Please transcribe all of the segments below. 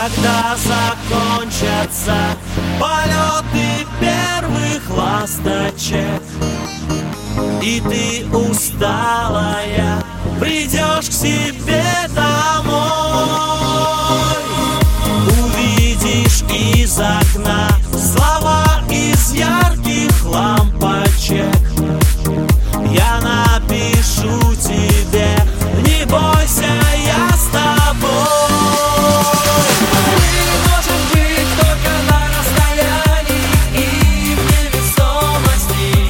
когда закончатся полеты первых ласточек, и ты усталая придешь к себе домой, увидишь из окна слова из ярких лампочек. Я напишу тебе: не бойся, я с тобой. Мы можем быть только на расстоянии и в невесомости.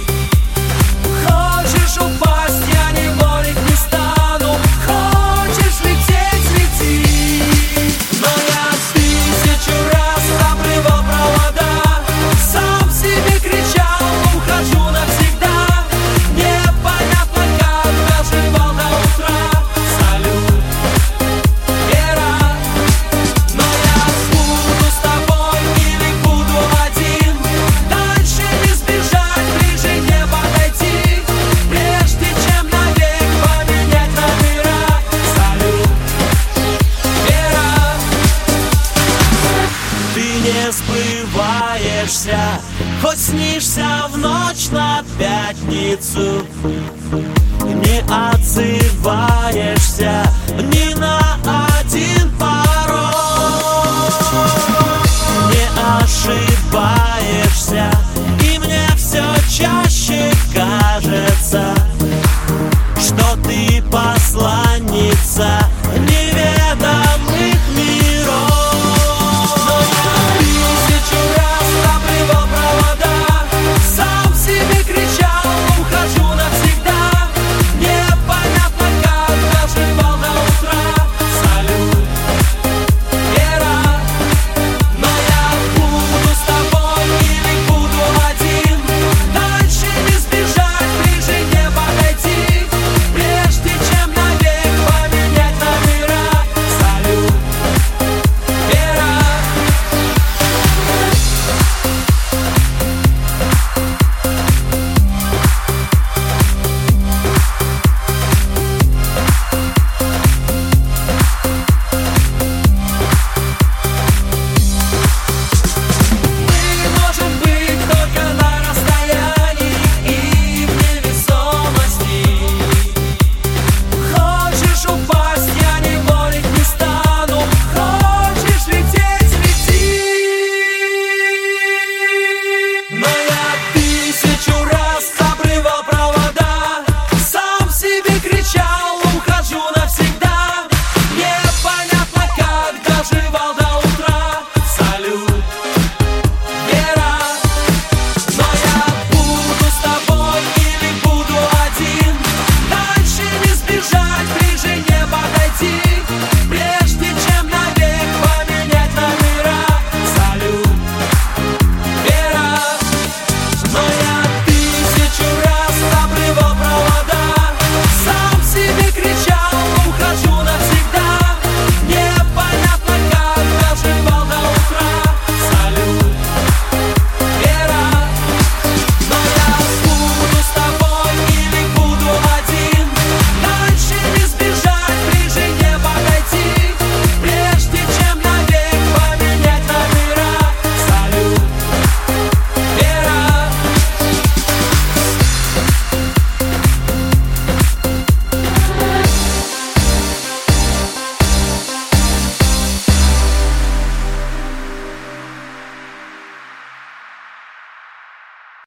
Хочешь упасть, я не борик не стану. Хочешь лететь, лети. Но я 1000 раз обрывал провода, сам себе кричал: ухожу навсегда. Непонятно, как доживал до утра. Салют, Вера. Но я буду с тобой или буду один. Дальше не сбежать, ближе не подойти, прежде чем навек поменять номера. Салют, Вера. Ты не сбываешься, хоть снишься в ночь на пятницу. Не отзываешься ни на один пароль. Не ошибаешься, и мне все чаще кажется,